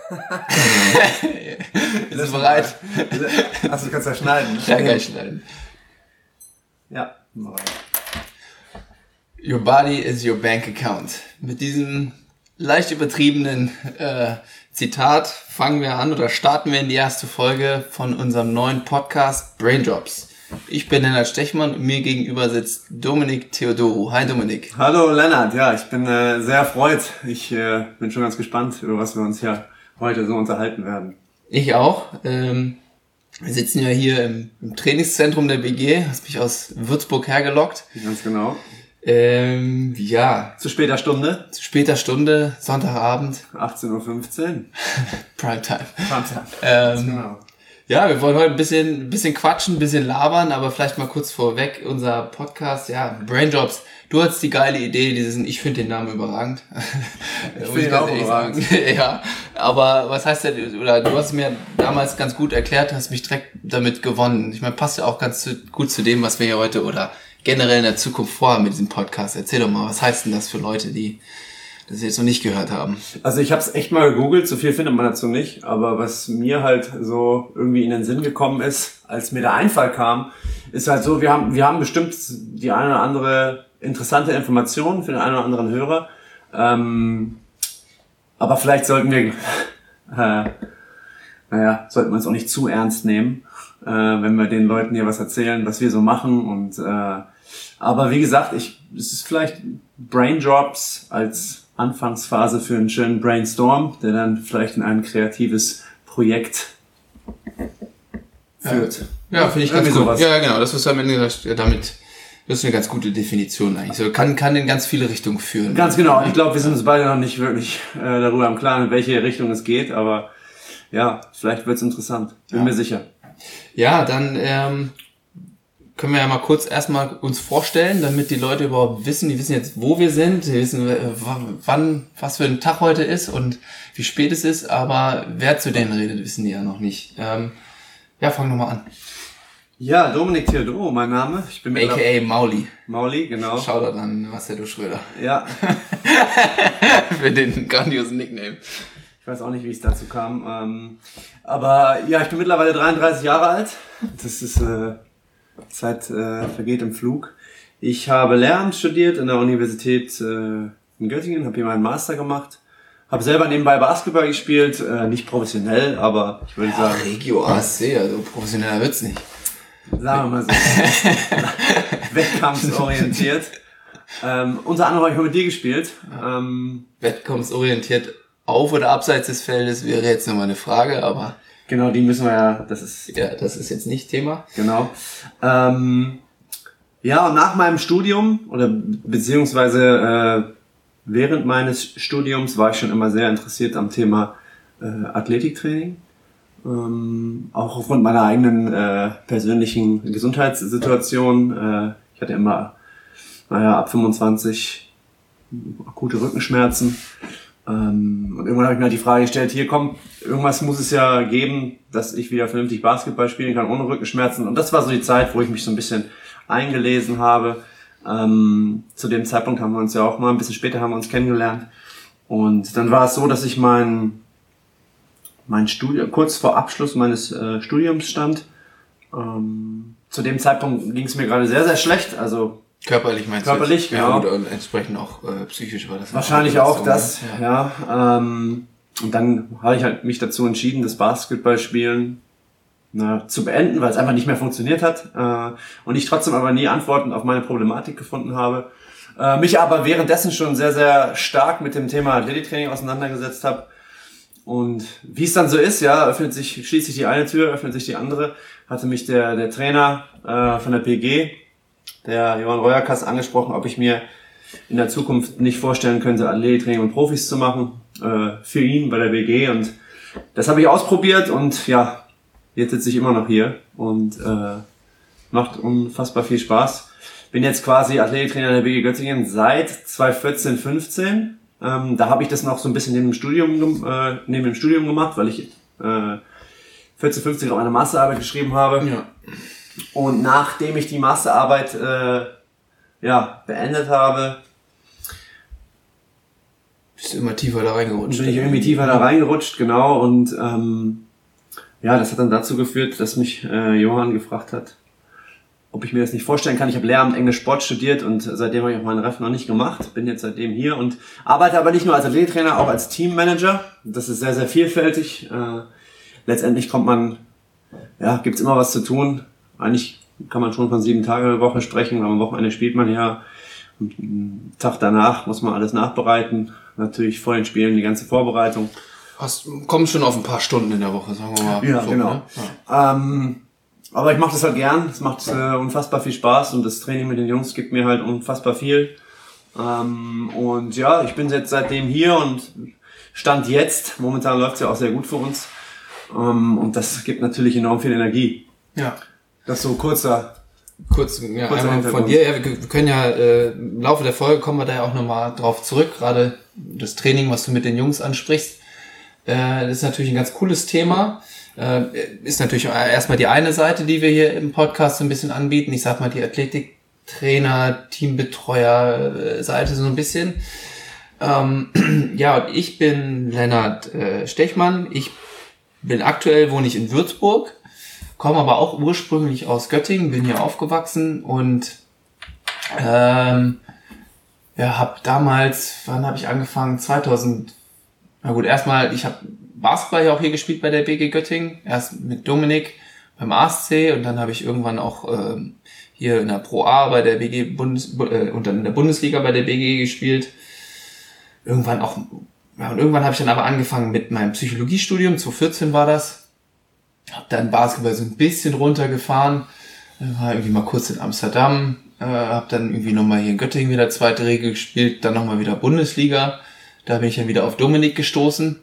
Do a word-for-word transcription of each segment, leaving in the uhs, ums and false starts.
Ist es bereit? Achso, du kannst ja schneiden. Ja, kann ich schneiden. Ja, bereit. Your body is your bank account. Mit diesem leicht übertriebenen äh, Zitat fangen wir an oder starten wir in die erste Folge von unserem neuen Podcast Braindrops. Ich bin Lennart Stechmann und mir gegenüber sitzt Dominik Theodoro. Hi Dominik. Hallo Lennart, ja, ich bin äh, sehr erfreut. Ich äh, bin schon ganz gespannt, über was wir uns ja heute so unterhalten werden. Ich auch. Ähm, wir sitzen ja hier im, im Trainingszentrum der B G. Hast mich aus Würzburg hergelockt. Ganz genau. Ähm, ja. Zu später Stunde. Zu später Stunde, Sonntagabend. achtzehn Uhr fünfzehn. Primetime. Primetime. Ähm, genau. Ja, wir wollen heute ein bisschen, ein bisschen quatschen, ein bisschen labern, aber vielleicht mal kurz vorweg, unser Podcast, ja, Braindrops. Du hattest die geile Idee, diesen, ich finde den Namen überragend. Ich finde ihn auch überragend. Ja, aber was heißt denn, oder du hast es mir damals ganz gut erklärt, hast mich direkt damit gewonnen. Ich meine, passt ja auch ganz zu, gut zu dem, was wir hier heute oder generell in der Zukunft vorhaben mit diesem Podcast. Erzähl doch mal, was heißt denn das für Leute, die das jetzt noch nicht gehört haben? Also ich habe es echt mal gegoogelt, so viel findet man dazu nicht, aber was mir halt so irgendwie in den Sinn gekommen ist, als mir der Einfall kam, ist halt so, wir haben wir haben bestimmt die eine oder andere interessante Information für den einen oder anderen Hörer, ähm, aber vielleicht sollten wir, äh, naja, sollten wir uns auch nicht zu ernst nehmen, äh, wenn wir den Leuten hier was erzählen, was wir so machen und äh, aber wie gesagt, ich es ist vielleicht Braindrops als Anfangsphase für einen schönen Brainstorm, der dann vielleicht in ein kreatives Projekt führt. Ja, ja finde ich Irgendwie ganz gut. sowas. Ja, genau, das ist am Ende gesagt, ja, damit, das ist eine ganz gute Definition eigentlich. So, kann, kann in ganz viele Richtungen führen. Ganz genau. Ich glaube, wir sind uns beide noch nicht wirklich äh, darüber im Klaren, in welche Richtung es geht, aber ja, vielleicht wird's interessant. Bin Ja. mir sicher. Ja, dann ähm, können wir ja mal kurz erstmal uns vorstellen, damit die Leute überhaupt wissen, die wissen jetzt, wo wir sind, die wissen, äh, wann, was für ein Tag heute ist und wie spät es ist, aber wer zu denen redet, wissen die ja noch nicht. Ähm, ja, fang nochmal an. Ja, Dominik Theodoro, mein Name. Ich bin A K A Mauli. Mauli, genau. Shoutout an Marcelo Schröder. Ja. Für den grandiosen Nickname. Ich weiß auch nicht, wie es dazu kam. Ähm, aber ja, ich bin mittlerweile dreiunddreißig Jahre alt. Das ist äh, Zeit äh, vergeht im Flug. Ich habe Lehramt studiert an der Universität äh, in Göttingen, habe hier meinen Master gemacht. Habe selber nebenbei Basketball gespielt, äh, nicht professionell, aber ich würde Ja, sagen... Regio A C, also professioneller wird's nicht. Sagen wir mal so. Wettkampfsorientiert. Ähm, unter anderem habe ich mit dir gespielt. Ähm, Wettkampfsorientiert auf oder abseits des Feldes wäre jetzt nochmal eine Frage, aber genau, die müssen wir ja, das ist... ja, das ist jetzt nicht Thema. Genau. Ähm, ja, und nach meinem Studium, oder beziehungsweise äh, während meines Studiums war ich schon immer sehr interessiert am Thema äh, Athletiktraining. Ähm, auch aufgrund meiner eigenen äh, persönlichen Gesundheitssituation. Äh, ich hatte immer, naja, ab fünfundzwanzig akute Rückenschmerzen. Ähm, und irgendwann habe ich mir halt die Frage gestellt, hier komm, irgendwas muss es ja geben, dass ich wieder vernünftig Basketball spielen kann ohne Rückenschmerzen. Und das war so die Zeit, wo ich mich so ein bisschen eingelesen habe. Ähm, zu dem Zeitpunkt haben wir uns ja auch mal, ein bisschen später haben wir uns kennengelernt. Und dann war es so, dass ich mein, mein Studium, kurz vor Abschluss meines äh, Studiums stand. Ähm, zu dem Zeitpunkt ging es mir gerade sehr, sehr schlecht. Also Körperlich meinst Körperlich, du? Körperlich, genau. ja. Und entsprechend auch äh, psychisch war das. Wahrscheinlich auch das, ja. ja. Ähm, und dann habe ich halt mich dazu entschieden, das Basketballspielen na, zu beenden, weil es einfach nicht mehr funktioniert hat. Äh, und ich trotzdem aber nie Antworten auf meine Problematik gefunden habe. Äh, mich aber währenddessen schon sehr, sehr stark mit dem Thema Athletiktraining auseinandergesetzt habe. Und wie es dann so ist, ja, öffnet sich, schließt sich die eine Tür, öffnet sich die andere, hatte mich der, der Trainer äh, von der P G, der Johann Reuerkas, angesprochen, ob ich mir in der Zukunft nicht vorstellen könnte, Athletiktraining und Profis zu machen, äh, für ihn bei der B G. Und das habe ich ausprobiert und ja, jetzt sitze ich immer noch hier und äh, macht unfassbar viel Spaß. Bin jetzt quasi Athletiktrainer der B G Göttingen seit zwanzig vierzehn, fünfzehn. Ähm, da habe ich das noch so ein bisschen neben dem Studium, äh, neben dem Studium gemacht, weil ich äh, vierzehn, fünfzehn auch eine Masterarbeit geschrieben habe. Ja. Und nachdem ich die Masterarbeit äh, ja, beendet habe, Bist immer tiefer da reingerutscht. Bin ich irgendwie tiefer da reingerutscht, genau. Und ähm, ja, das hat dann dazu geführt, dass mich äh, Johann gefragt hat, ob ich mir das nicht vorstellen kann. Ich habe Lehramt Englisch Sport studiert und seitdem habe ich auch meinen Ref noch nicht gemacht. Bin jetzt seitdem hier und arbeite aber nicht nur als Athletiktrainer, auch als Teammanager. Das ist sehr, sehr vielfältig. Äh, letztendlich kommt man, ja, gibt's immer was zu tun. Eigentlich kann man schon von sieben Tage die Woche sprechen, aber am Wochenende spielt man ja. Und einen Tag danach muss man alles nachbereiten. Natürlich vor den Spielen die ganze Vorbereitung. Hast, kommst schon auf ein paar Stunden in der Woche, sagen wir mal. Ja, so, genau. Ne? Ja. Ähm, aber ich mache das halt gern. Es macht äh, unfassbar viel Spaß und das Training mit den Jungs gibt mir halt unfassbar viel. Ähm, und ja, ich bin jetzt seitdem hier und Stand jetzt. Momentan läuft es ja auch sehr gut für uns. Ähm, und das gibt natürlich enorm viel Energie. Ja. Das ist so kurzer... Kurz, ja, einmal von dir. Ja, wir können ja äh, im Laufe der Folge kommen wir da ja auch nochmal drauf zurück. Gerade das Training, was du mit den Jungs ansprichst, äh, das ist natürlich ein ganz cooles Thema. Äh, ist natürlich erstmal die eine Seite, die wir hier im Podcast so ein bisschen anbieten. Ich sag mal die Athletiktrainer, Teambetreuer Seite so ein bisschen. Ähm, ja, und ich bin Lennart äh, Stechmann. Ich bin aktuell, wohne ich in Würzburg. Komme aber auch ursprünglich aus Göttingen, bin hier aufgewachsen und ähm, ja, habe damals, wann habe ich angefangen? zweitausend, na gut, erstmal, ich habe Basketball ja auch hier gespielt bei der B G Göttingen, erst mit Dominik beim A S C und dann habe ich irgendwann auch ähm, hier in der Pro A bei der B G Bundes äh, und dann in der Bundesliga bei der B G gespielt. Irgendwann auch, ja, und irgendwann habe ich dann aber angefangen mit meinem Psychologiestudium, zweitausendvierzehn war das. Hab dann Basketball so ein bisschen runtergefahren, war irgendwie mal kurz in Amsterdam, äh, hab dann irgendwie nochmal hier in Göttingen wieder zweite Regel gespielt, dann nochmal wieder Bundesliga, da bin ich dann wieder auf Dominik gestoßen,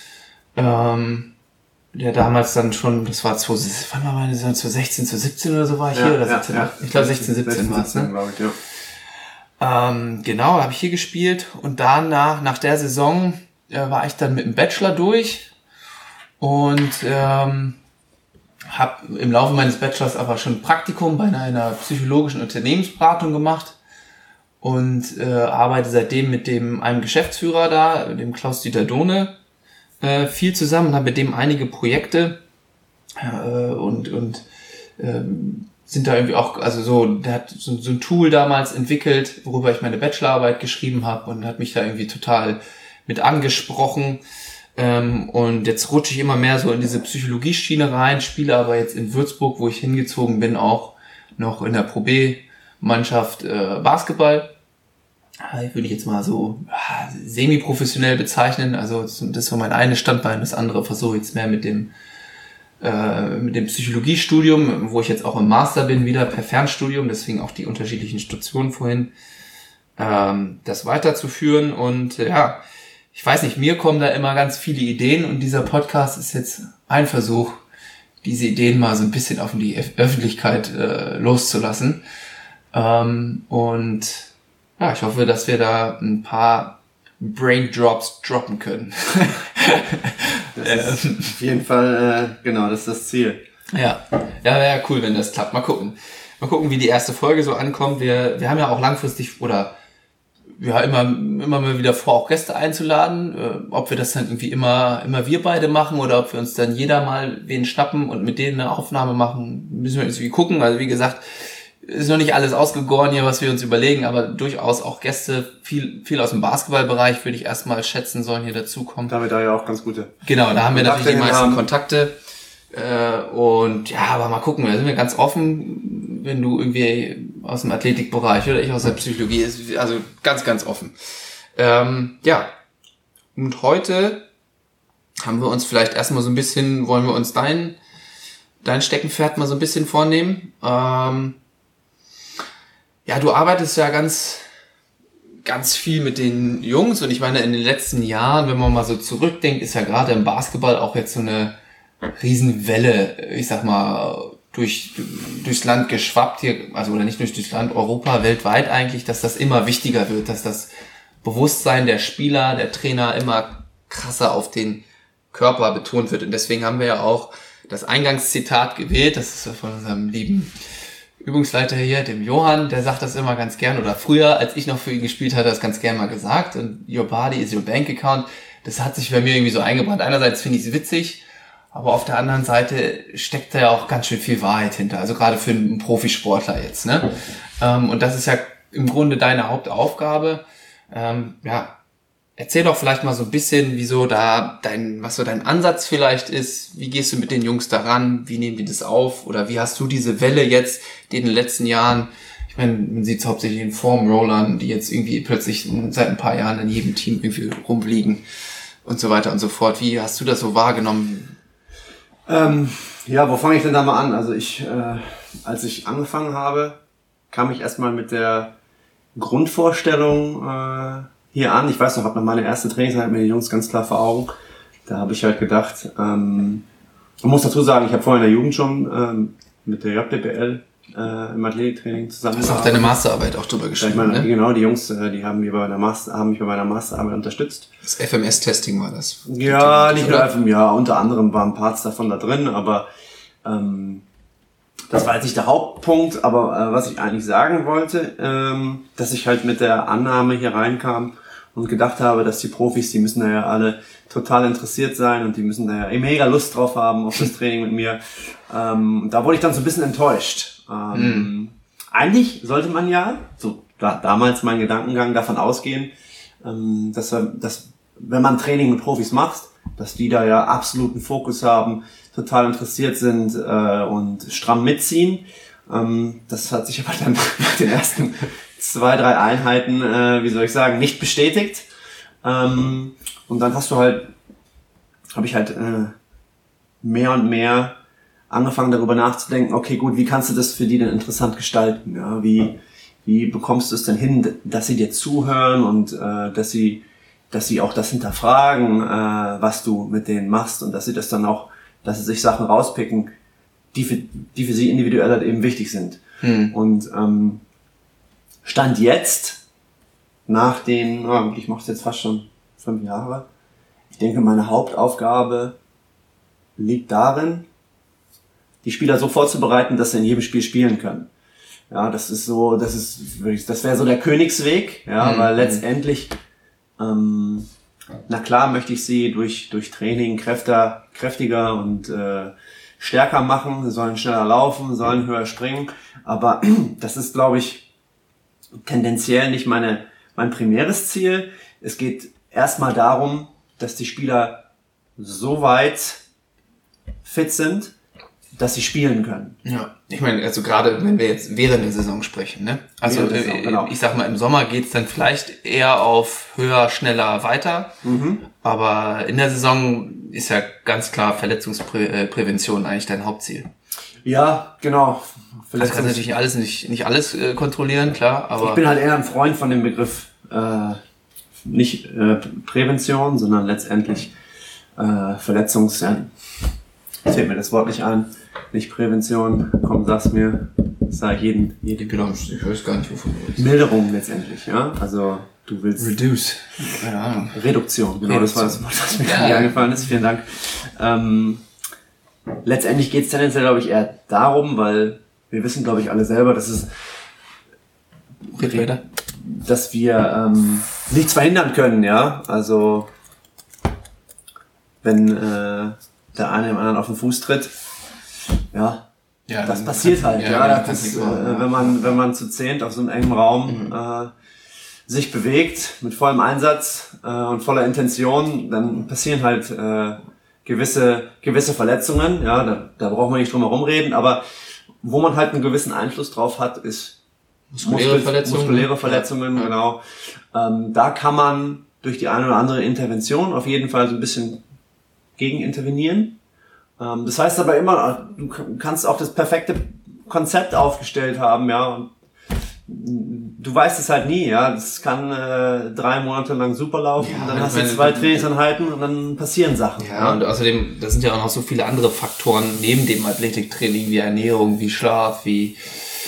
ähm, der damals dann schon, das war zwanzig, wann war meine Saison, zweitausendsechzehn, zweitausendsiebzehn oder so war ich ja, hier, oder ja, siebzehn, ja. Ich glaube sechzehn, siebzehn war es, ne? Glaube ich, ja. Ähm, genau, habe ich hier gespielt und danach, nach der Saison, äh, war ich dann mit dem Bachelor durch und ähm, habe im Laufe meines Bachelors aber schon ein Praktikum bei einer, einer psychologischen Unternehmensberatung gemacht und äh, arbeite seitdem mit dem einem Geschäftsführer da, dem Klaus-Dieter Dohne, äh, viel zusammen und habe mit dem einige Projekte äh, und und ähm, sind da irgendwie auch, also so, der hat so, so ein Tool damals entwickelt, worüber ich meine Bachelorarbeit geschrieben habe und hat mich da irgendwie total mit angesprochen. Ähm, und jetzt rutsche ich immer mehr so in diese Psychologie-Schiene rein, spiele aber jetzt in Würzburg, wo ich hingezogen bin, auch noch in der Pro B-Mannschaft äh, Basketball. Äh, würde ich jetzt mal so äh, semi-professionell bezeichnen. Also das ist so mein eines Standbein, das andere versuche ich jetzt mehr mit dem äh, mit dem Psychologiestudium, wo ich jetzt auch im Master bin, wieder per Fernstudium, deswegen auch die unterschiedlichen Stationen vorhin, ähm, das weiterzuführen und äh, ja, ich weiß nicht, mir kommen da immer ganz viele Ideen und dieser Podcast ist jetzt ein Versuch, diese Ideen mal so ein bisschen auf die Öffentlichkeit äh, loszulassen. Ähm, und ja, ich hoffe, dass wir da ein paar Braindrops droppen können. Das ist auf jeden Fall, äh, genau, das ist das Ziel. Ja, ja, wäre ja cool, wenn das klappt. Mal gucken. Mal gucken, wie die erste Folge so ankommt. Wir, wir haben ja auch langfristig, oder ja, immer, immer mal wieder vor, auch Gäste einzuladen, äh, ob wir das dann irgendwie immer, immer wir beide machen oder ob wir uns dann jeder mal wen schnappen und mit denen eine Aufnahme machen, müssen wir irgendwie gucken. Also wie gesagt, ist noch nicht alles ausgegoren hier, was wir uns überlegen, aber durchaus auch Gäste, viel, viel aus dem Basketballbereich würde ich erstmal schätzen, sollen hier dazukommen. Da haben wir da ja auch ganz gute. Genau, da haben wir Kontakte natürlich die meisten haben. Kontakte. Äh, und ja, aber mal gucken, da sind wir ganz offen, wenn du irgendwie aus dem Athletikbereich oder ich aus der Psychologie, ist also ganz, ganz offen. Ähm, ja, und heute haben wir uns vielleicht erstmal so ein bisschen, wollen wir uns dein, dein Steckenpferd mal so ein bisschen vornehmen. Ähm, ja, du arbeitest ja ganz, ganz viel mit den Jungs und ich meine, in den letzten Jahren, wenn man mal so zurückdenkt, ist ja gerade im Basketball auch jetzt so eine Riesenwelle, ich sag mal, durch, durchs Land geschwappt hier, also oder nicht nur durchs Land, Europa, weltweit eigentlich, dass das immer wichtiger wird, dass das Bewusstsein der Spieler, der Trainer immer krasser auf den Körper betont wird. Und deswegen haben wir ja auch das Eingangszitat gewählt, das ist von unserem lieben Übungsleiter hier, dem Johann, der sagt das immer ganz gern, oder früher, als ich noch für ihn gespielt hatte, das ganz gern mal gesagt, und your body is your bank account, das hat sich bei mir irgendwie so eingebrannt. Einerseits finde ich es witzig, aber auf der anderen Seite steckt da ja auch ganz schön viel Wahrheit hinter, also gerade für einen Profisportler jetzt, ne? Ähm, und das ist ja im Grunde deine Hauptaufgabe. Ähm, ja, erzähl doch vielleicht mal so ein bisschen, wieso da dein, was so dein Ansatz vielleicht ist. Wie gehst du mit den Jungs daran? Wie nehmen die das auf? Oder wie hast du diese Welle jetzt, die in den letzten Jahren, ich meine, man sieht es hauptsächlich in Form-Rollern, die jetzt irgendwie plötzlich seit ein paar Jahren in jedem Team irgendwie rumfliegen und so weiter und so fort. Wie hast du das so wahrgenommen? Ähm, ja, wo fange ich denn da mal an? Also ich, äh, als ich angefangen habe, kam ich erstmal mit der Grundvorstellung äh, hier an. Ich weiß noch, habe noch meine erste Trainingseinheit mit den Jungs ganz klar vor Augen. Da habe ich halt gedacht, ähm, man muss dazu sagen, ich habe vorher in der Jugend schon ähm, mit der J D B L äh, im Athletiktraining zusammen. Du hast auch deine Masterarbeit auch drüber geschrieben, meine, ne? Genau, die Jungs, äh, die haben, mir bei der Master, haben mich bei meiner Masterarbeit unterstützt. Das F M S-Testing war das. Ja, nicht nur F M, ja, unter anderem waren Parts davon da drin, aber ähm, das war jetzt nicht der Hauptpunkt, aber äh, was ich eigentlich sagen wollte, ähm, dass ich halt mit der Annahme hier reinkam und gedacht habe, dass die Profis, die müssen da ja alle total interessiert sein und die müssen da ja mega Lust drauf haben auf das Training mit mir. Ähm, da wurde ich dann so ein bisschen enttäuscht. Ähm, hm. Eigentlich sollte man ja, so da, damals mein Gedankengang davon ausgehen, ähm, dass, dass wenn man Training mit Profis macht, dass die da ja absoluten Fokus haben, total interessiert sind äh, und stramm mitziehen. Ähm, das hat sich aber dann nach den ersten zwei, drei Einheiten, äh, wie soll ich sagen, nicht bestätigt. Ähm, und dann hast du halt, habe ich halt äh, mehr und mehr angefangen darüber nachzudenken, okay gut, wie kannst du das für die denn interessant gestalten? Ja, wie, wie bekommst du es denn hin, dass sie dir zuhören und äh, dass sie dass sie auch das hinterfragen, äh, was du mit denen machst und dass sie das dann auch, dass sie sich Sachen rauspicken, die für, die für sie individuell halt eben wichtig sind. Hm. Und ähm, Stand jetzt, nach den, oh, ich mache es jetzt fast schon fünf Jahre, ich denke, meine Hauptaufgabe liegt darin, die Spieler so vorzubereiten, dass sie in jedem Spiel spielen können. Ja, das ist so, das ist, das wäre so der Königsweg, ja, hm. weil letztendlich Ähm, na klar möchte ich sie durch durch Training kräfter, kräftiger und äh, stärker machen, sie sollen schneller laufen, sollen höher springen, aber das ist, glaube ich, tendenziell nicht meine mein primäres Ziel. Es geht erstmal darum, dass die Spieler so weit fit sind, dass sie spielen können. Ja, ich meine, also gerade wenn wir jetzt während der Saison sprechen, ne? Also Saison, äh, genau. Ich sag mal, im Sommer geht's dann vielleicht eher auf höher, schneller, weiter. Mhm. Aber in der Saison ist ja ganz klar Verletzungsprävention eigentlich dein Hauptziel. Ja, genau. Das kannst natürlich alles nicht nicht alles äh, kontrollieren, klar. Aber ich bin halt eher ein Freund von dem Begriff äh, nicht äh, Prävention, sondern letztendlich äh, Verletzungs. Ja, fällt mir das Wort nicht ein. Nicht Prävention, komm, sag's mir, sag jeden, jeden. Genau, ich weiß gar nicht, wovon du redest. Milderung letztendlich, ja, also du willst... Reduce. Keine Ahnung. Reduktion, genau, Reduktion. Das war das Wort, das mir ja. eingefallen ist, vielen Dank. Ähm, letztendlich geht's tendenziell, glaube ich, eher darum, weil wir wissen, glaube ich, alle selber, dass es... Red dass wir ähm, nichts verhindern können, ja, also wenn äh, der eine dem anderen auf den Fuß tritt, ja, ja das passiert halt, ja, ja das ist, äh, ja. wenn man wenn man zu zehnt auf so einem engen Raum mhm. äh, sich bewegt mit vollem Einsatz äh, und voller Intention, dann passieren halt äh, gewisse gewisse Verletzungen, ja, da, da braucht man nicht drum herum reden, aber wo man halt einen gewissen Einfluss drauf hat, ist muskuläre Muskel, Verletzungen, muskuläre Verletzungen, ja. genau. Ähm, da kann man durch die eine oder andere Intervention auf jeden Fall so ein bisschen gegen intervenieren. Ähm, das heißt aber immer, du kannst auch das perfekte Konzept aufgestellt haben, ja. Und du weißt es halt nie, ja. Das kann äh, drei Monate lang super laufen, ja, dann hast du zwei Trainingseinheiten und dann passieren Sachen. Ja, ja, und außerdem, da sind ja auch noch so viele andere Faktoren neben dem Athletiktraining, wie Ernährung, wie Schlaf, wie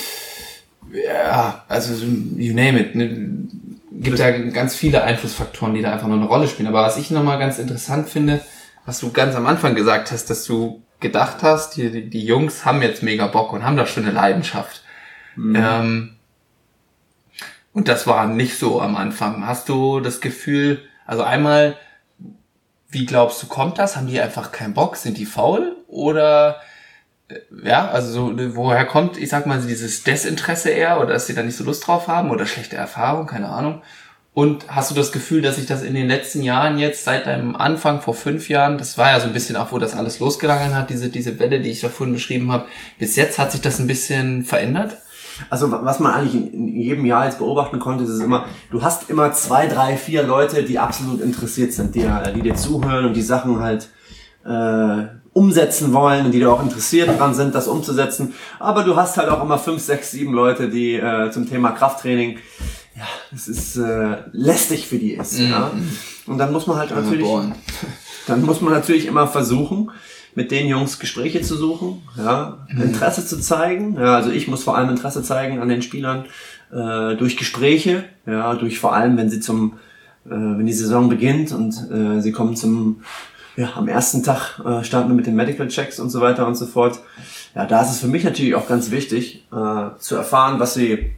ja, also you name it. Ne? Gibt ja ganz viele Einflussfaktoren, die da einfach nur eine Rolle spielen. Aber was ich nochmal ganz interessant finde, was du ganz am Anfang gesagt hast, dass du gedacht hast, die, die Jungs haben jetzt mega Bock und haben da schon eine Leidenschaft. Mhm. Ähm, und das war nicht so am Anfang. Hast du das Gefühl, also einmal, wie glaubst du, kommt das? Haben die einfach keinen Bock? Sind die faul? Oder, ja, also so, woher kommt, ich sag mal, dieses Desinteresse eher, oder dass sie da nicht so Lust drauf haben oder schlechte Erfahrung, keine Ahnung. Und hast du das Gefühl, dass sich das in den letzten Jahren jetzt, seit deinem Anfang vor fünf Jahren, das war ja so ein bisschen auch, wo das alles losgegangen hat, diese diese Welle, die ich da vorhin beschrieben habe, bis jetzt hat sich das ein bisschen verändert? Also was man eigentlich in jedem Jahr jetzt beobachten konnte, ist immer, du hast immer zwei, drei, vier Leute, die absolut interessiert sind, die, die dir zuhören und die Sachen halt äh, umsetzen wollen und die da auch interessiert dran sind, das umzusetzen. Aber du hast halt auch immer fünf, sechs, sieben Leute, die äh, zum Thema Krafttraining, ja, das ist äh, lästig für die ist. Mm. Ja. Und dann muss man halt natürlich, dann muss man natürlich immer versuchen, mit den Jungs Gespräche zu suchen, ja, mm. Interesse zu zeigen. Ja, also ich muss vor allem Interesse zeigen an den Spielern äh, durch Gespräche, ja, durch vor allem, wenn sie zum, äh, wenn die Saison beginnt und äh, sie kommen zum, ja, am ersten Tag äh, starten wir mit den Medical Checks und so weiter und so fort. Ja, da ist es für mich natürlich auch ganz wichtig, äh, zu erfahren, was sie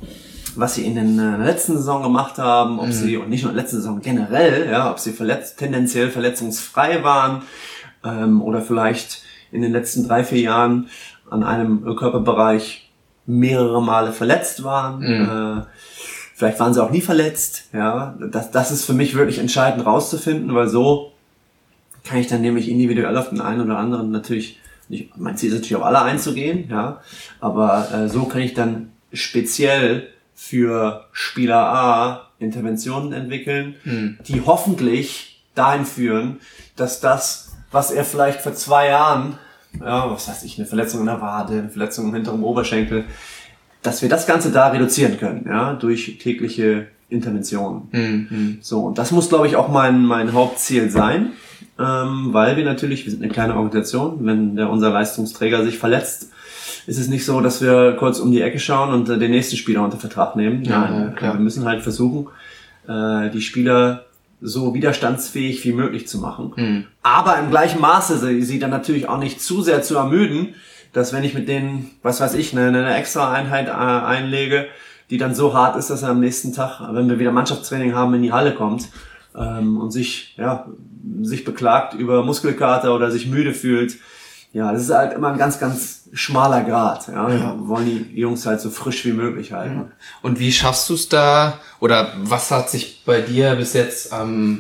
was sie in den, äh, der letzten Saison gemacht haben, ob mhm. sie, und nicht nur in der letzten Saison generell, ja, ob sie verletzt, tendenziell verletzungsfrei waren, ähm, oder vielleicht in den letzten drei, vier Jahren an einem Körperbereich mehrere Male verletzt waren, mhm. äh, vielleicht waren sie auch nie verletzt, ja, das, das ist für mich wirklich entscheidend rauszufinden, weil so kann ich dann nämlich individuell auf den einen oder anderen natürlich, nicht, mein Ziel ist natürlich auf alle einzugehen, ja, aber äh, so kann ich dann speziell für Spieler A Interventionen entwickeln, hm. die hoffentlich dahin führen, dass das, was er vielleicht vor zwei Jahren, ja, was weiß ich, eine Verletzung in der Wade, eine Verletzung im hinteren Oberschenkel, dass wir das Ganze da reduzieren können, ja, durch tägliche Interventionen. Hm, hm. So, und das muss, glaube ich, auch mein mein Hauptziel sein, ähm, weil wir natürlich, wir sind eine kleine Organisation, wenn der unser Leistungsträger sich verletzt, ist es nicht so, dass wir kurz um die Ecke schauen und äh, den nächsten Spieler unter Vertrag nehmen. Ja, Nein, ja, wir müssen halt versuchen, äh, die Spieler so widerstandsfähig wie möglich zu machen. Mhm. Aber im gleichen Maße sie, sie dann natürlich auch nicht zu sehr zu ermüden, dass wenn ich mit denen, was weiß ich, eine, eine extra Einheit äh, einlege, die dann so hart ist, dass er am nächsten Tag, wenn wir wieder Mannschaftstraining haben, in die Halle kommt ähm, und sich ja sich beklagt über Muskelkater oder sich müde fühlt. Ja, das ist halt immer ein ganz, ganz schmaler Grat. Ja, ja. Wir wollen die Jungs halt so frisch wie möglich halten. Ja. Und wie schaffst du es da, oder was hat sich bei dir bis jetzt am,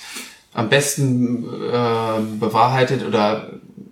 am besten äh, bewahrheitet, oder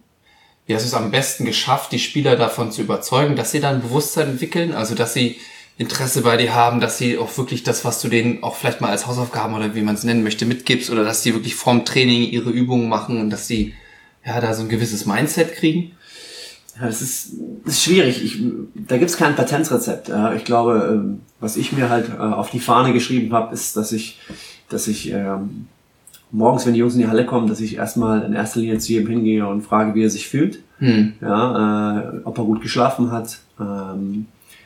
wie hast du es am besten geschafft, die Spieler davon zu überzeugen, dass sie dann ein Bewusstsein entwickeln, also dass sie Interesse bei dir haben, dass sie auch wirklich das, was du denen auch vielleicht mal als Hausaufgaben oder wie man es nennen möchte, mitgibst, oder dass sie wirklich vorm Training ihre Übungen machen und dass sie ja da so ein gewisses Mindset kriegen? Ja, das ist, das ist schwierig. Ich, da gibt's kein Patentrezept. Ja, ich glaube, was ich mir halt auf die Fahne geschrieben habe, ist, dass ich, dass ich ähm, morgens, wenn die Jungs in die Halle kommen, dass ich erstmal in erster Linie zu jedem hingehe und frage, wie er sich fühlt, hm. ja, äh, ob er gut geschlafen hat, ähm,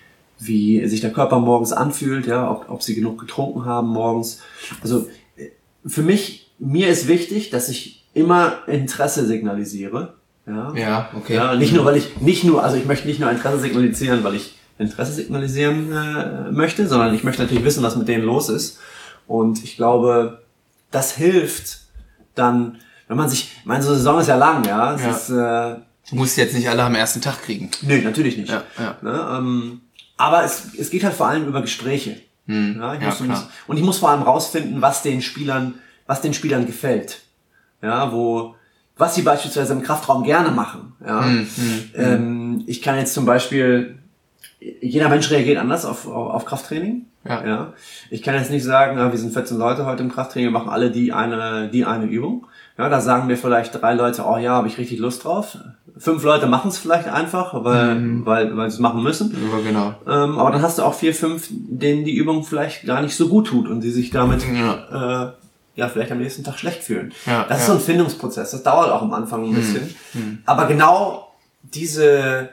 wie sich der Körper morgens anfühlt, ja, ob, ob sie genug getrunken haben morgens. Also für mich, mir ist wichtig, dass ich immer Interesse signalisiere. Ja, ja, okay. Ja, nicht nur, weil ich, nicht nur, also ich möchte nicht nur Interesse signalisieren, weil ich Interesse signalisieren äh, möchte, sondern ich möchte natürlich wissen, was mit denen los ist. Und ich glaube, das hilft dann, wenn man sich, ich meine, so eine Saison ist ja lang, ja. Es ja. Ist, äh, du musst jetzt nicht alle am ersten Tag kriegen. Nö, natürlich nicht. Ja, ja. Ne, ähm, aber es, es geht halt vor allem über Gespräche. Hm. Ja, ich ja, muss, klar. Und ich muss vor allem rausfinden, was den Spielern, was den Spielern gefällt. Ja, wo, was sie beispielsweise im Kraftraum gerne machen. Ja, hm, hm, ähm, ich kann jetzt zum Beispiel, jeder Mensch reagiert anders auf, auf, auf Krafttraining. Ja. Ja, ich kann jetzt nicht sagen, ja, wir sind vierzehn Leute heute im Krafttraining, wir machen alle die eine, die eine Übung. Ja, da sagen mir vielleicht drei Leute, oh ja, habe ich richtig Lust drauf. Fünf Leute machen es vielleicht einfach, weil, mhm. weil, weil sie es machen müssen. Ja, genau. Ähm, aber dann hast du auch vier, fünf, denen die Übung vielleicht gar nicht so gut tut und die sich damit, ja, äh, ja vielleicht am nächsten Tag schlecht fühlen. Ja, das ist ja. so ein Findungsprozess. Das dauert auch am Anfang ein bisschen. Mhm. Aber genau diese,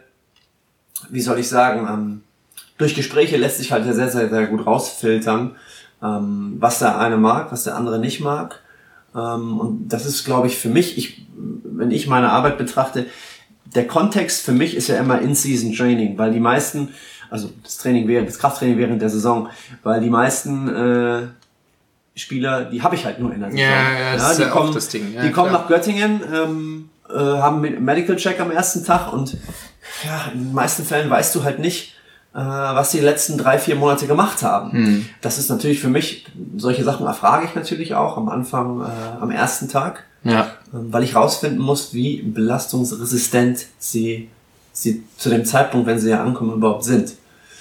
wie soll ich sagen, ähm, durch Gespräche lässt sich halt sehr, sehr, sehr gut rausfiltern, ähm, was der eine mag, was der andere nicht mag. Ähm, und das ist, glaube ich, für mich, ich, wenn ich meine Arbeit betrachte, der Kontext für mich ist ja immer In-Season-Training, weil die meisten, also das Training während, das Krafttraining während der Saison, weil die meisten äh, Spieler, die habe ich halt nur in der Saison. Ja, ja, das ja, ist die ja kommen, auch das Ding. Ja, die kommen klar. nach Göttingen, ähm, äh, haben einen Medical Check am ersten Tag und ja, in den meisten Fällen weißt du halt nicht, äh, was die letzten drei, vier Monate gemacht haben. Hm. Das ist natürlich für mich, solche Sachen erfrage ich natürlich auch am Anfang, äh, am ersten Tag, Ja. ähm, weil ich rausfinden muss, wie belastungsresistent sie, sie zu dem Zeitpunkt, wenn sie ja ankommen, überhaupt sind.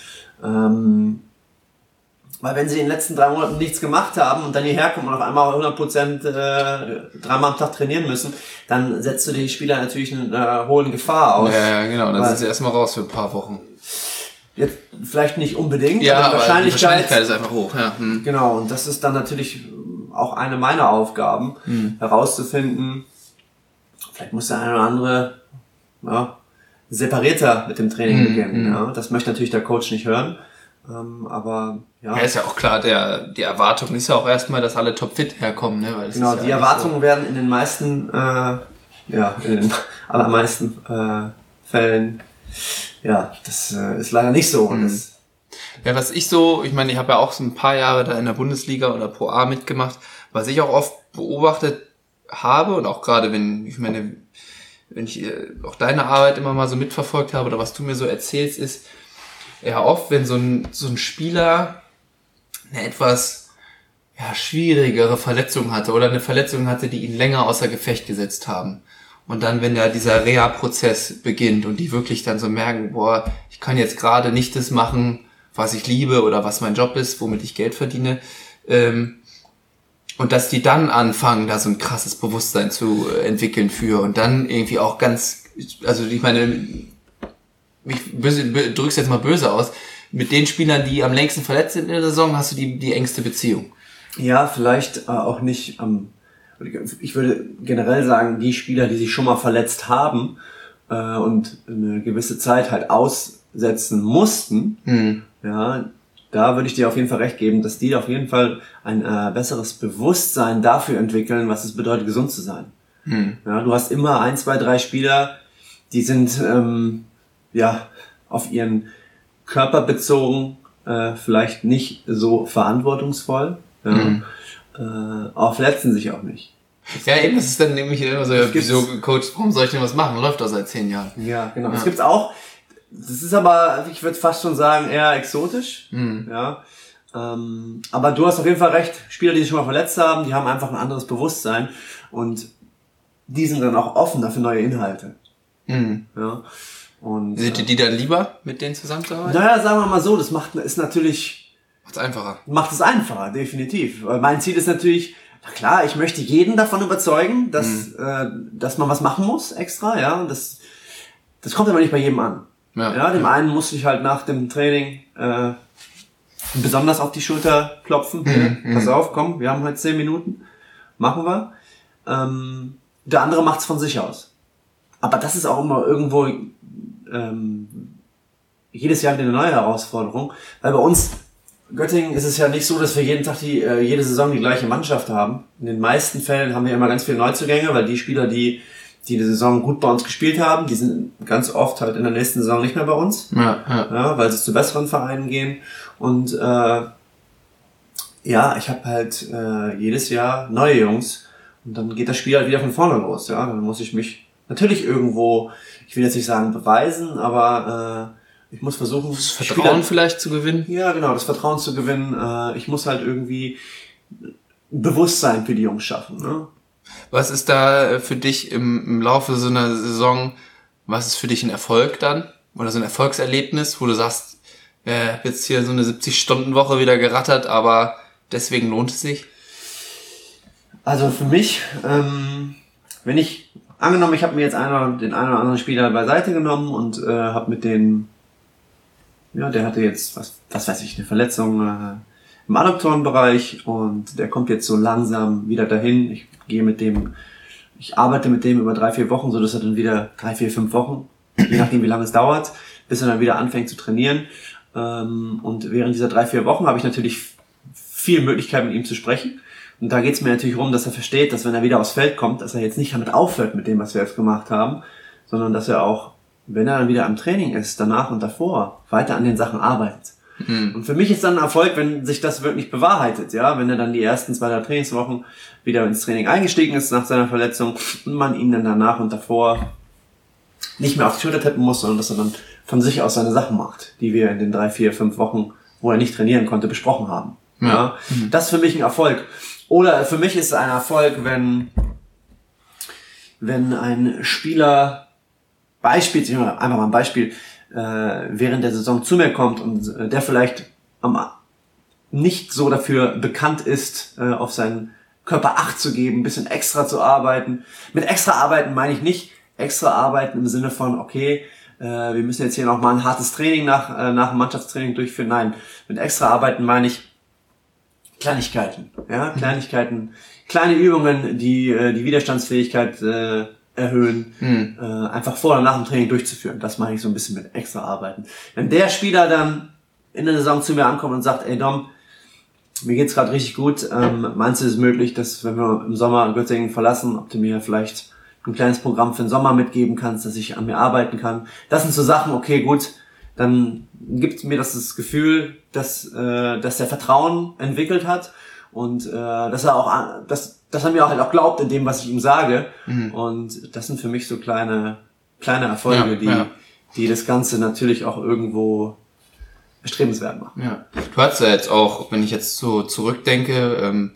Ähm, Weil wenn sie in den letzten drei Monaten nichts gemacht haben und dann hierher kommen und auf einmal hundert Prozent äh, dreimal am Tag trainieren müssen, dann setzt du die Spieler natürlich in einer hohen Gefahr aus. Ja, ja, genau. Dann Weil- sind sie erstmal raus für ein paar Wochen. Jetzt vielleicht nicht unbedingt, Ja, aber die aber die Wahrscheinlichkeit, Wahrscheinlichkeit ist einfach hoch. Ja. Hm. genau, und das ist dann natürlich auch eine meiner Aufgaben, Hm. herauszufinden, vielleicht muss der eine oder andere ja, separierter mit dem Training Hm, beginnen. hm. Ja. Das möchte natürlich der Coach nicht hören, ähm, aber ja. Ja, ist ja auch klar, der, die Erwartung ist ja auch erstmal, dass alle topfit herkommen, ne? Weil das Genau, ist ja die nicht Erwartungen werden in den meisten, äh, ja, in den allermeisten äh, Fällen, ja, das äh, ist leider nicht so. Und das, So. Ja, was ich so, ich meine, ich habe ja auch so ein paar Jahre da in der Bundesliga oder Pro A mitgemacht, was ich auch oft beobachtet habe und auch gerade wenn, ich meine, wenn ich äh, auch deine Arbeit immer mal so mitverfolgt habe oder was du mir so erzählst, ist ja oft, wenn so ein, so ein Spieler eine etwas ja, schwierigere Verletzung hatte oder eine Verletzung hatte, die ihn länger außer Gefecht gesetzt haben. Und dann, wenn ja dieser Reha-Prozess beginnt und die wirklich dann so merken, boah, ich kann jetzt gerade nicht das machen, was ich liebe oder was mein Job ist, womit ich Geld verdiene, ähm, und dass die dann anfangen, da so ein krasses Bewusstsein zu äh, entwickeln für und dann irgendwie auch ganz, also ich meine, ich böse, bö- drück's jetzt mal böse aus, mit den Spielern, die am längsten verletzt sind in der Saison, hast du die, die engste Beziehung. ja, vielleicht äh, auch nicht am, ich würde generell sagen, die Spieler, die sich schon mal verletzt haben äh, und eine gewisse Zeit halt aussetzen mussten, Hm. ja, da würde ich dir auf jeden Fall recht geben, dass die auf jeden Fall ein äh, besseres Bewusstsein dafür entwickeln, was es bedeutet, gesund zu sein. Hm. Ja, du hast immer ein, zwei, drei Spieler, die sind ähm, ja auf ihren Körper bezogen äh, vielleicht nicht so verantwortungsvoll, ja, Mhm. äh, aber verletzen sich auch nicht. Ja, eben, das ist dann nämlich immer so, ja, Das gibt's- wieso, Coach, warum soll ich denn was machen? Läuft doch seit zehn Jahren. Ja, genau. Ja. Das gibt's auch. Das ist aber, ich würde fast schon sagen, eher exotisch. Mhm. Ja. Ähm, aber du hast auf jeden Fall recht. Spieler, die sich schon mal verletzt haben, die haben einfach ein anderes Bewusstsein und die sind dann auch offener für neue Inhalte. Mhm. Ja. Und Sind dir die dann lieber, mit denen zusammenzuarbeiten? naja, sagen wir mal so, das macht ist natürlich Macht's einfacher. macht es einfacher, definitiv. Weil mein Ziel ist natürlich, na klar, ich möchte jeden davon überzeugen, dass äh, dass man was machen muss extra, ja. Und das das kommt aber nicht bei jedem an. Ja. Ja, dem einen musste ich halt nach dem Training äh, besonders auf die Schulter klopfen. Mhm, Pass auf, komm, wir haben heute zehn Minuten, machen wir. Ähm, der andere macht's von sich aus. Aber das ist auch immer irgendwo ähm, jedes Jahr wieder eine neue Herausforderung, weil bei uns Göttingen ist es ja nicht so, dass wir jeden Tag die äh, jede Saison die gleiche Mannschaft haben. In den meisten Fällen haben wir immer ganz viele Neuzugänge, weil die Spieler, die die die Saison gut bei uns gespielt haben, die sind ganz oft halt in der nächsten Saison nicht mehr bei uns, Ja, ja. ja, weil sie zu besseren Vereinen gehen. Und äh, ja, ich habe halt äh, jedes Jahr neue Jungs und dann geht das Spiel halt wieder von vorne los. Ja, dann muss ich mich natürlich irgendwo, ich will jetzt nicht sagen beweisen, aber äh, ich muss versuchen, Das Vertrauen vielleicht zu gewinnen. ja, genau, das Vertrauen zu gewinnen. Äh, ich muss halt irgendwie Bewusstsein für die Jungs schaffen. Ne? Was ist da äh, für dich im, im Laufe so einer Saison, was ist für dich ein Erfolg dann? Oder so ein Erfolgserlebnis, wo du sagst, äh, hab jetzt hier so eine siebzig-Stunden-Woche wieder gerattert, aber deswegen lohnt es sich? Also für mich, ähm, wenn ich, angenommen, ich habe mir jetzt einer, den einen oder anderen Spieler beiseite genommen und äh, habe mit den, ja, der hatte jetzt, was, was weiß ich, eine Verletzung äh, im Adduktorenbereich und der kommt jetzt so langsam wieder dahin. Ich gehe mit dem, ich arbeite mit dem über drei, vier Wochen, so dass er dann wieder drei, vier, fünf Wochen, je nachdem wie lange es dauert, bis er dann wieder anfängt zu trainieren. Ähm, und während dieser drei, vier Wochen habe ich natürlich viel Möglichkeit mit ihm zu sprechen. Und da geht es mir natürlich darum, dass er versteht, dass wenn er wieder aufs Feld kommt, dass er jetzt nicht damit aufhört mit dem, was wir jetzt gemacht haben, sondern dass er auch wenn er dann wieder am Training ist, danach und davor, weiter an den Sachen arbeitet. Mhm. Und für mich ist dann ein Erfolg, wenn sich das wirklich bewahrheitet, ja, wenn er dann die ersten zwei, drei Trainingswochen wieder ins Training eingestiegen ist nach seiner Verletzung und man ihn dann danach und davor nicht mehr auf die Schulter tippen muss, sondern dass er dann von sich aus seine Sachen macht, die wir in den drei, vier, fünf Wochen, wo er nicht trainieren konnte, besprochen haben. Ja. Ja? Mhm. Das ist für mich ein Erfolg. Oder für mich ist es ein Erfolg, wenn, wenn ein Spieler beispielsweise, einfach mal ein Beispiel, äh, während der Saison zu mir kommt und äh, der vielleicht am, nicht so dafür bekannt ist, äh, auf seinen Körper Acht zu geben, ein bisschen extra zu arbeiten. Mit extra arbeiten meine ich nicht extra arbeiten im Sinne von, okay, äh, wir müssen jetzt hier noch mal ein hartes Training nach, äh, nach dem Mannschaftstraining durchführen. Nein, mit extra arbeiten meine ich Kleinigkeiten, ja, Kleinigkeiten, kleine Übungen, die äh, die Widerstandsfähigkeit äh, erhöhen, mhm. äh, einfach vor oder nach dem Training durchzuführen. Das mache ich so ein bisschen mit extra arbeiten. Wenn der Spieler dann in der Saison zu mir ankommt und sagt, ey Dom, mir geht's gerade richtig gut, ähm, meinst du es möglich, dass wenn wir im Sommer Göttingen verlassen, ob du mir vielleicht ein kleines Programm für den Sommer mitgeben kannst, dass ich an mir arbeiten kann? Das sind so Sachen, okay, gut, dann gibt mir das das Gefühl, dass äh, dass er Vertrauen entwickelt hat und äh, dass er auch dass dass er mir auch halt auch glaubt in dem, was ich ihm sage. Mhm. Und das sind für mich so kleine kleine Erfolge, ja, die ja. die das Ganze natürlich auch irgendwo erstrebenswert machen. Ja, du hast ja jetzt auch, wenn ich jetzt so zurückdenke, ähm,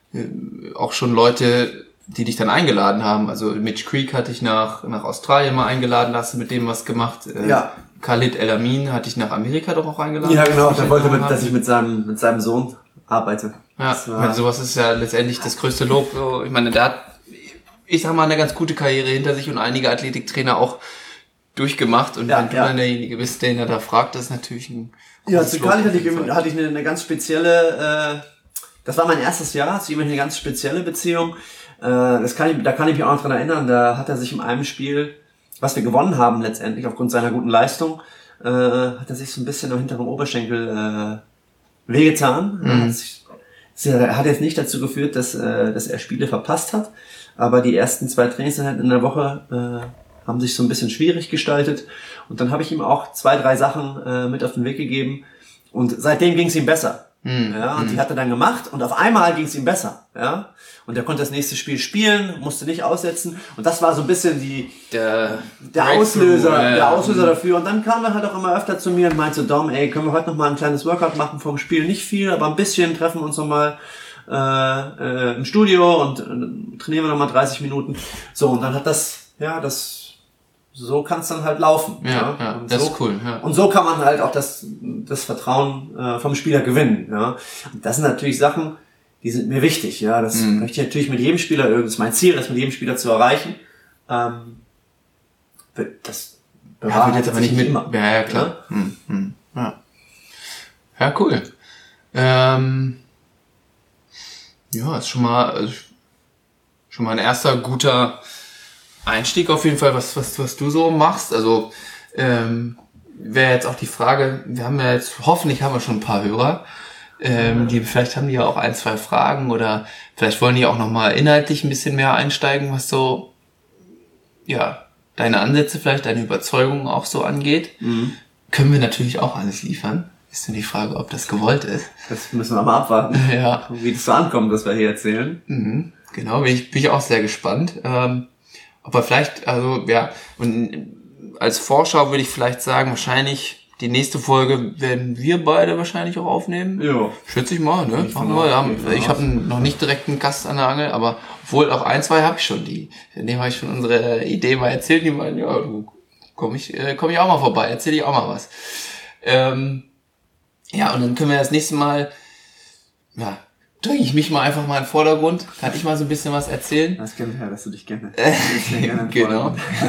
auch schon Leute, die dich dann eingeladen haben. Also Mitch Creek hatte ich nach nach Australien mal eingeladen, da hast du mit dem was gemacht. Äh, ja. Khalid El Amin hatte ich nach Amerika doch auch eingeladen. Ja, genau, der wollte, mit, dass ich mit seinem mit seinem Sohn arbeite. Ja, ich meine, sowas ist ja letztendlich das größte Lob. Ich meine, der hat, ich sag mal, eine ganz gute Karriere hinter sich und einige Athletiktrainer auch durchgemacht. Und ja, wenn du ja. dann derjenige bist, den er da fragt, das ist natürlich ein Ja, zu Khalid hatte ich, hatte ich eine, eine ganz spezielle, äh, das war mein erstes Jahr, zu ihm eine ganz spezielle Beziehung. Äh, das kann ich, da kann ich mich auch noch dran erinnern, da hat er sich in einem Spiel, was wir gewonnen haben letztendlich aufgrund seiner guten Leistung, äh, hat er sich so ein bisschen am hinteren Oberschenkel äh, wehgetan. Mhm. Hat, sich, hat jetzt nicht dazu geführt, dass, äh, dass er Spiele verpasst hat, aber die ersten zwei Trainingseinheiten in der Woche äh, haben sich so ein bisschen schwierig gestaltet und dann habe ich ihm auch zwei, drei Sachen äh, mit auf den Weg gegeben und seitdem ging es ihm besser. Mhm. Ja, und die hat er dann gemacht und auf einmal ging es ihm besser. Ja, und er konnte das nächste Spiel spielen, musste nicht aussetzen und das war so ein bisschen die der, der Auslöser, äh, der Auslöser dafür. Und dann kam er halt auch immer öfter zu mir und meinte, Dom, ey, können wir heute noch mal ein kleines Workout machen vom Spiel? Nicht viel, aber ein bisschen, treffen wir uns noch mal äh, äh, im Studio und äh, trainieren wir noch mal dreißig Minuten. So, und dann hat das, ja, das so kann es dann halt laufen. Ja, ja, ja das so, ist cool. Ja. Und so kann man halt auch das, das Vertrauen äh, vom Spieler gewinnen. Ja. Und das sind natürlich Sachen, die sind mir wichtig. Ja, das mhm. möchte ich natürlich mit jedem Spieler, das ist mein Ziel, das mit jedem Spieler zu erreichen. Ähm, das bewahrt ja, jetzt aber nicht mit. Immer. Ja, ja, klar. Ja, hm, hm. ja. ja cool. Ähm, ja, ist schon mal also, schon mal ein erster guter Einstieg auf jeden Fall, was was was du so machst. Also ähm, wäre jetzt auch die Frage, wir haben ja jetzt, hoffentlich haben wir schon ein paar Hörer, ähm, die vielleicht haben die ja auch ein, zwei Fragen oder vielleicht wollen die auch nochmal inhaltlich ein bisschen mehr einsteigen, was so, ja, deine Ansätze vielleicht, deine Überzeugungen auch so angeht. Mhm. Können wir natürlich auch alles liefern. Ist nur die Frage, ob das gewollt ist. Das müssen wir mal abwarten, ja. Wie das so ankommt, was wir hier erzählen. Mhm. Genau, bin ich, bin ich auch sehr gespannt. Ähm, aber vielleicht, also ja, und als Vorschau würde ich vielleicht sagen, wahrscheinlich die nächste Folge werden wir beide wahrscheinlich auch aufnehmen. Ja. Schätze ich mal, ne? Machen wir. Ja, ich habe noch nicht direkt einen Gast an der Angel, aber obwohl auch ein, zwei habe ich schon. Die, in dem habe ich schon unsere Idee mal erzählt. Die meinen, ja, du komm ich, äh, komm ich auch mal vorbei, erzähl ich auch mal was. Ähm, ja, und dann können wir das nächste Mal, ja, drücke ich mich mal einfach mal in den Vordergrund. Kann ich mal so ein bisschen was erzählen? Das kennt ja, dass du dich gerne. gerne genau.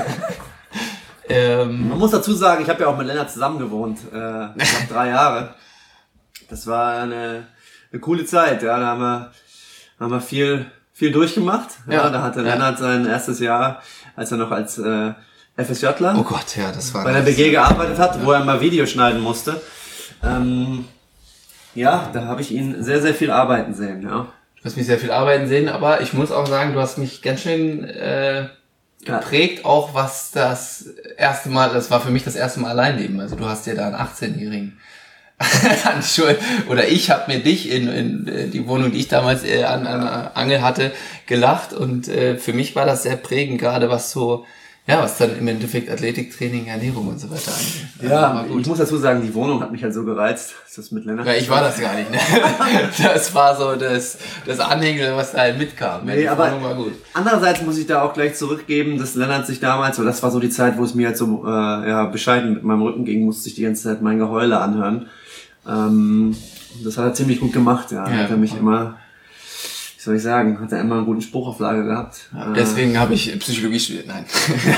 ähm, Man muss dazu sagen, ich habe ja auch mit Lennart zusammen gewohnt, äh, ich glaub, drei Jahre. Das war eine, eine coole Zeit, ja. Da haben wir, haben wir viel, viel durchgemacht. Ja, ja, da hatte ja. Lennart sein erstes Jahr, als er noch als äh, FSJler oh Gott, ja, das war bei der B G gearbeitet hat, ja. wo er mal Video schneiden musste. Ähm, Ja, da habe ich ihn sehr, sehr viel arbeiten sehen, ja. Du hast mich sehr viel arbeiten sehen, aber ich muss auch sagen, du hast mich ganz schön äh, geprägt auch, was das erste Mal, das war für mich das erste Mal Alleinleben. Also du hast ja da einen achtzehnjährigen an Schuld, oder ich habe mir dich in, in die Wohnung, die ich damals äh, an, an der Angel hatte, gelacht, und äh, für mich war das sehr prägend, gerade was so, ja, was dann im Endeffekt Athletiktraining, Ernährung und so weiter angeht. Ja, ich muss dazu sagen, die Wohnung hat mich halt so gereizt. Ist das mit Lennart? Ja, ich war das gar nicht, ne? Das war so das, das Anhängsel, was da halt mitkam. Nee, die aber Wohnung war gut. Andererseits muss ich da auch gleich zurückgeben, dass Lennart sich damals, weil das war so die Zeit, wo es mir halt so äh, ja, bescheiden mit meinem Rücken ging, musste ich die ganze Zeit mein Geheule anhören. Ähm, das hat er ziemlich gut gemacht, ja. ja hat er mich ja. immer, wie soll ich sagen, hat er immer einen guten Spruch auf Lager gehabt. Ja, deswegen äh, habe ich Psychologie studiert, nein.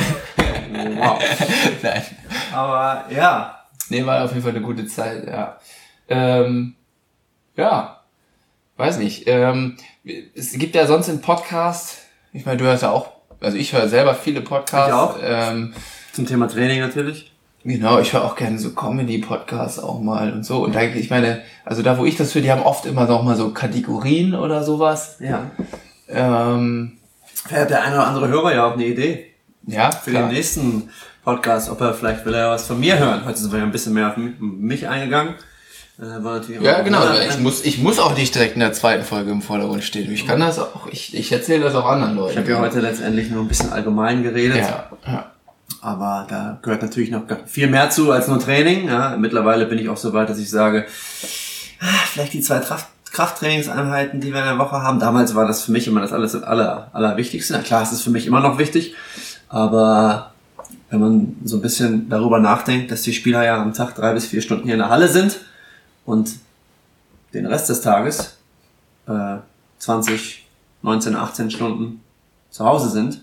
Wow. Nein. Aber ja. Nee, war auf jeden Fall eine gute Zeit, ja. Ähm, ja, weiß nicht. Ähm, es gibt ja sonst einen Podcast, ich meine, du hörst ja auch, also ich höre selber viele Podcasts. Ich auch. Ähm, Zum Thema Training natürlich. Genau, ich höre auch gerne so Comedy-Podcasts auch mal und so. Und da, ich meine, also da, wo ich das höre, die haben oft immer noch mal so Kategorien oder sowas. Ja. Ähm, Vielleicht hat der eine oder andere Hörer ja auch eine Idee. Ja, Für klar. den nächsten Podcast, ob er vielleicht will er was von mir hören. Heute sind wir ja ein bisschen mehr auf mich eingegangen. Äh, war natürlich ja, auch genau. andere, Ich muss, ich muss auch nicht direkt in der zweiten Folge im Vordergrund stehen. Ich kann das auch, ich, ich erzähle das auch anderen Leuten. Ich habe ja heute letztendlich nur ein bisschen allgemein geredet. Ja, ja. Aber da gehört natürlich noch viel mehr zu als nur Training. Ja, mittlerweile bin ich auch so weit, dass ich sage, vielleicht die zwei Kraft, Krafttrainingseinheiten, die wir in der Woche haben. Damals war das für mich immer das alles aller, allerwichtigste. Na klar, es ist für mich immer noch wichtig. Aber wenn man so ein bisschen darüber nachdenkt, dass die Spieler ja am Tag drei bis vier Stunden hier in der Halle sind und den Rest des Tages äh, zwanzig, neunzehn, achtzehn Stunden zu Hause sind,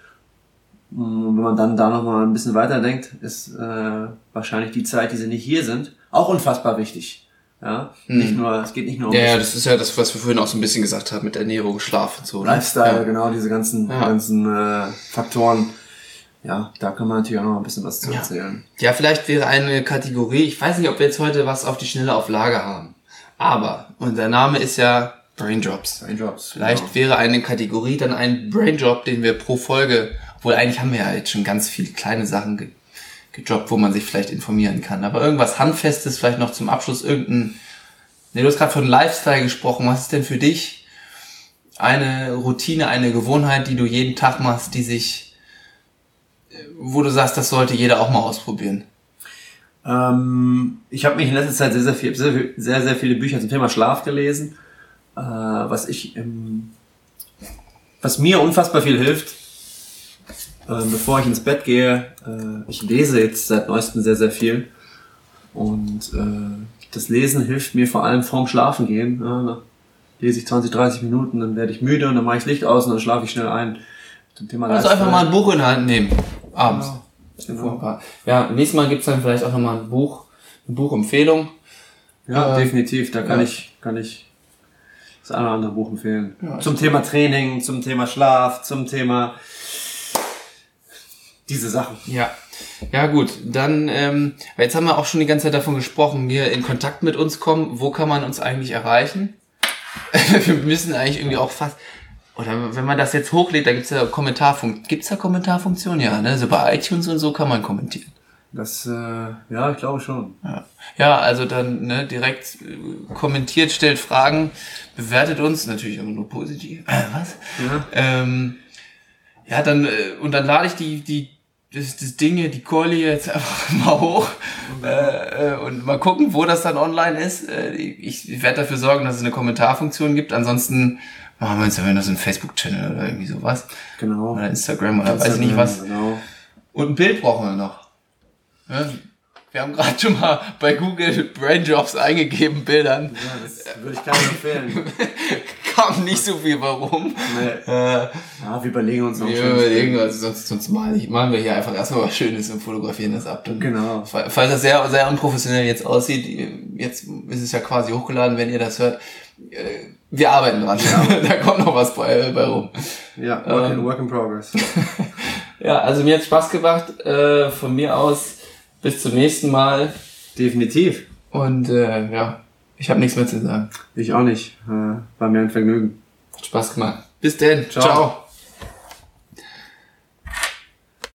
wenn man dann da nochmal ein bisschen weiterdenkt, ist äh, wahrscheinlich die Zeit, die sie nicht hier sind, auch unfassbar wichtig. Ja, hm. nicht nur, es geht nicht nur um ja, ja, das ist ja das, was wir vorhin auch so ein bisschen gesagt haben mit Ernährung, Schlaf und so. Lifestyle, ja. Genau, diese ganzen, ja. ganzen äh, Faktoren. Ja, da kann man natürlich auch noch ein bisschen was zu ja. erzählen. Ja, vielleicht wäre eine Kategorie, ich weiß nicht, ob wir jetzt heute was auf die Schnelle auf Lager haben, aber unser Name ist ja Braindrops. Braindrops. Vielleicht genau. wäre eine Kategorie dann ein Braindrop, den wir pro Folge, obwohl eigentlich haben wir ja jetzt schon ganz viele kleine Sachen ge- gedroppt, wo man sich vielleicht informieren kann. Aber irgendwas Handfestes, vielleicht noch zum Abschluss irgendein, ne, du hast gerade von Lifestyle gesprochen, was ist denn für dich eine Routine, eine Gewohnheit, die du jeden Tag machst, die sich, wo du sagst, das sollte jeder auch mal ausprobieren? Ähm, ich habe mich in letzter Zeit sehr, sehr, viel, sehr, sehr, sehr viele Bücher zum Thema Schlaf gelesen, äh, was ich, ähm, was mir unfassbar viel hilft, äh, bevor ich ins Bett gehe. Äh, ich lese jetzt seit neuestem sehr, sehr viel und äh, das Lesen hilft mir vor allem vorm Schlafen gehen. Ja, lese ich zwanzig, dreißig Minuten, dann werde ich müde und dann mache ich Licht aus und dann schlafe ich schnell ein. Zum Thema also einfach mal ein Buch in die Hand nehmen, abends. Ja, genau. Ja, nächstes Mal gibt's dann vielleicht auch nochmal ein Buch, eine Buchempfehlung. Ja, äh, definitiv. Da kann ja. ich, kann ich das eine oder andere Buch empfehlen. Ja, zum Thema Training, zum Thema Schlaf, zum Thema diese Sachen. Ja. Ja gut, dann, ähm, jetzt haben wir auch schon die ganze Zeit davon gesprochen, hier in Kontakt mit uns kommen. Wo kann man uns eigentlich erreichen? Wir müssen eigentlich irgendwie auch fast, oder wenn man das jetzt hochlädt, da gibt's ja Kommentarfunktion. Gibt's da Kommentarfunktion? Ja, ne? So bei iTunes und so kann man kommentieren. Das, äh, ja, ich glaube schon. Ja, ja, also dann ne, direkt äh, kommentiert, stellt Fragen, bewertet uns, natürlich immer nur positiv. Äh, was? Ja, ähm, ja dann, äh, und dann lade ich die, die, das, das Dinge, die Callie jetzt einfach mal hoch äh, äh, und mal gucken, wo das dann online ist. Äh, ich ich werde dafür sorgen, dass es eine Kommentarfunktion gibt. Ansonsten machen wir uns ja noch so einen Facebook-Channel oder irgendwie sowas. genau. Oder Instagram oder weiß ich nicht was. Genau. Und ein Bild brauchen wir noch. Ja, wir haben gerade schon mal bei Google Brainjobs eingegeben, Bildern. Ja, das würde ich keinem empfehlen. Kam nicht so viel warum. Nee. Äh, Ja, wir überlegen uns noch wir schön. überlegen, also sonst, sonst malen, ich, malen wir hier einfach erstmal was Schönes und fotografieren das ab. Dann, Genau. Falls das sehr, sehr unprofessionell jetzt aussieht, jetzt ist es ja quasi hochgeladen, wenn ihr das hört. Äh, Wir arbeiten dran. Ja. Da kommt noch was bei, bei rum. Ja, work, Ähm. in, work in progress. Ja, also mir hat Spaß gemacht. Äh, von mir aus bis zum nächsten Mal. Definitiv. Und äh, ja, ich habe nichts mehr zu sagen. Ich auch nicht. Äh, war mir ein Vergnügen. Hat Spaß gemacht. Bis denn. Ciao. Ciao.